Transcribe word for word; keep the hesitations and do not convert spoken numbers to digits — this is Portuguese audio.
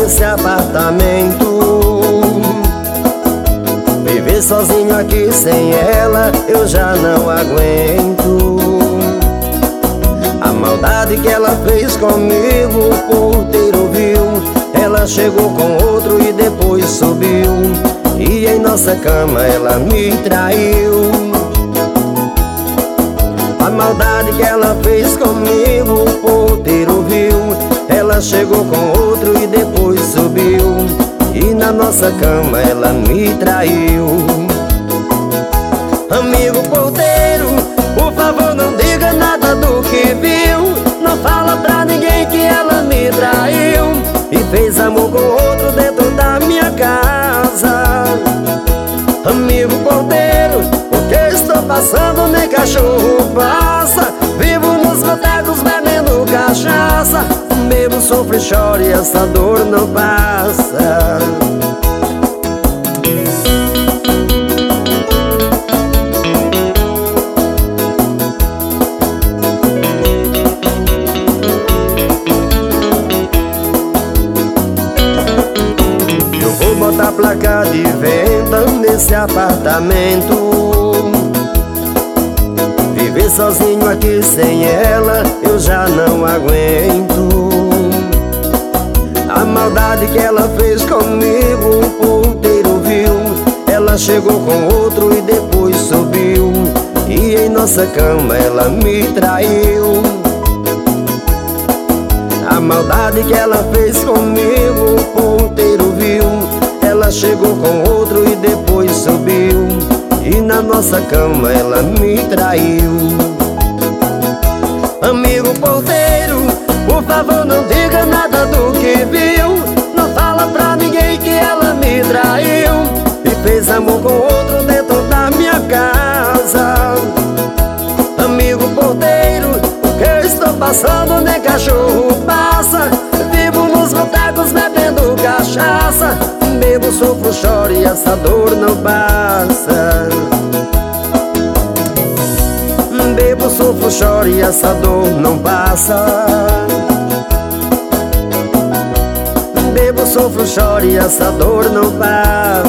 nesse apartamento. Viver sozinho aqui sem ela eu já não aguento. A maldade que ela fez comigo o porteiro viu. Ela chegou com outro e depois subiu, e em nossa cama ela me traiu. A maldade que ela fez comigo o porteiro viu. Ela chegou com outro e depois subiu, e na nossa cama ela me traiu. Amigo porteiro, por favor não diga nada do que viu. Não fala pra ninguém que ela me traiu e fez amor com outro dentro da minha casa. Amigo porteiro, o que estou passando nem cachorro passa. Vivo nos botecos bebendo cachaça. Bebo, sofro e choro e essa dor não passa. Eu vou botar placa de venda nesse apartamento. Viver sozinho aqui sem ela eu já não aguento. A maldade que ela fez comigo o porteiro viu. Ela chegou com outro e depois subiu, e em nossa cama ela me traiu. A maldade que ela fez comigo o porteiro viu. Ela chegou com outro e depois subiu, e na nossa cama ela me traiu. Amigo porteiro, por favor não diga nada do que viu. Não fala pra ninguém que ela me traiu e fez amor com outro dentro da minha casa. Amigo porteiro, o que eu estou passando nem cachorro passa. Vivo nos botecos bebendo cachaça. Bebo, sofro, choro e essa dor não passa. Bebo, sofro, choro e essa dor não passa. Bebo, sofro, choro e essa dor não passa.